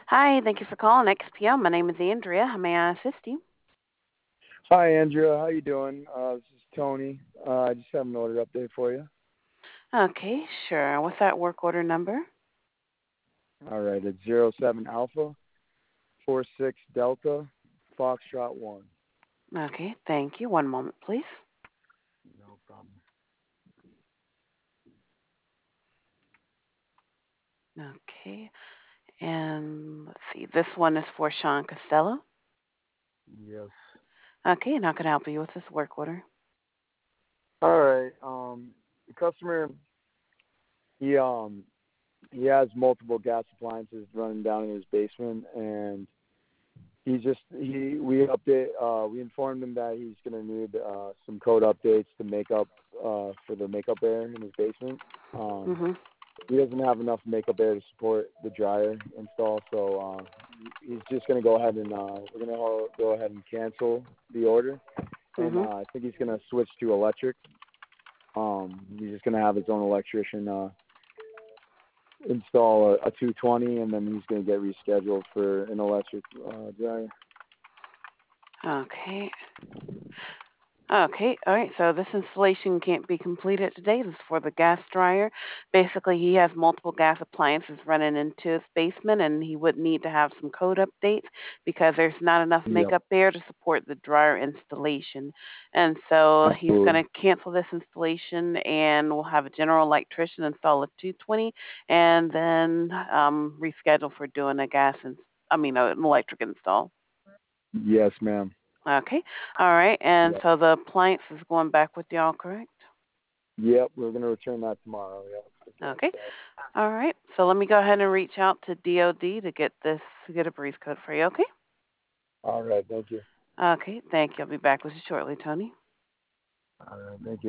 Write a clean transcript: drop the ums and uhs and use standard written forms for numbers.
Hi, thank you for calling XPO. My name is Andrea. How may I assist you? Hi, Andrea. How you doing? This is Tony. I just have an order update for you. Okay, sure. What's that work order number? All right, it's 07 Alpha 46 Delta Foxtrot 1. Okay, thank you. One moment, please. No problem. Okay, and let's see. This one is for Sean Costello. Yes. Okay, and how can I help you with this work order? All right. The customer he he has multiple gas appliances running down in his basement, and we informed him that he's gonna need some code updates to make up for the makeup air in his basement. Um, Mm-hmm. he doesn't have enough makeup air to support the dryer install, so he's just gonna go ahead and we're gonna go ahead and cancel the order, and Mm-hmm. I think he's gonna switch to electric. He's just gonna have his own electrician install a 220, and then he's gonna get rescheduled for an electric dryer. Okay. Okay, all right. So this installation can't be completed today. This is for the gas dryer. Basically, he has multiple gas appliances running into his basement, and he would need to have some code updates because there's not enough Yep, makeup there to support the dryer installation. And so he's absolutely. going to cancel this installation, and we'll have a general electrician install a 220, and then reschedule for doing a an electric install. Yes, ma'am. Okay. All right. And Yep. so the appliance is going back with y'all, correct? Yep, we're gonna return that tomorrow. Yep. Okay. All right. So let me go ahead and reach out to DOD to get a breeze code for you, okay? All right, thank you. Okay. Thank you. I'll be back with you shortly, Tony. All right, thank you.